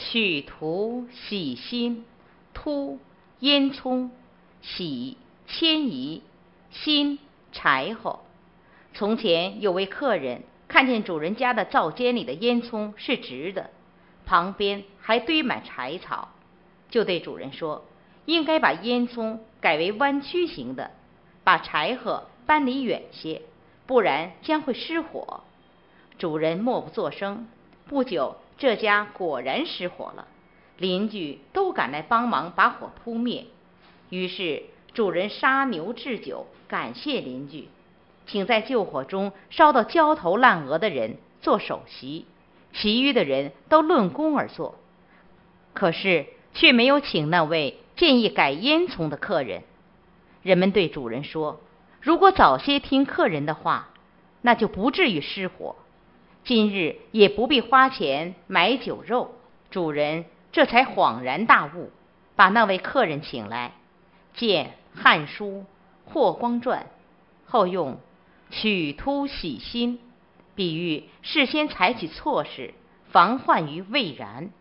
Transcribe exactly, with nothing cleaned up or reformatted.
取图洗心，突烟囱，洗迁移，心柴火。从前有位客人看见主人家的灶间里的烟囱是直的，旁边还堆满柴草，就对主人说，应该把烟囱改为弯曲形的，把柴禾搬离远些，不然将会失火。主人默不作声，不久这家果然失火了，邻居都赶来帮忙把火扑灭。于是主人杀牛置酒，感谢邻居，请在救火中烧到焦头烂额的人做首席，其余的人都论功而做。可是却没有请那位建议改烟囱的客人。人们对主人说，如果早些听客人的话，那就不至于失火，今日也不必花钱买酒肉。主人这才恍然大悟，把那位客人请来，见《汉书·霍光传》，后用取突洗心比喻事先采取措施，防患于未然。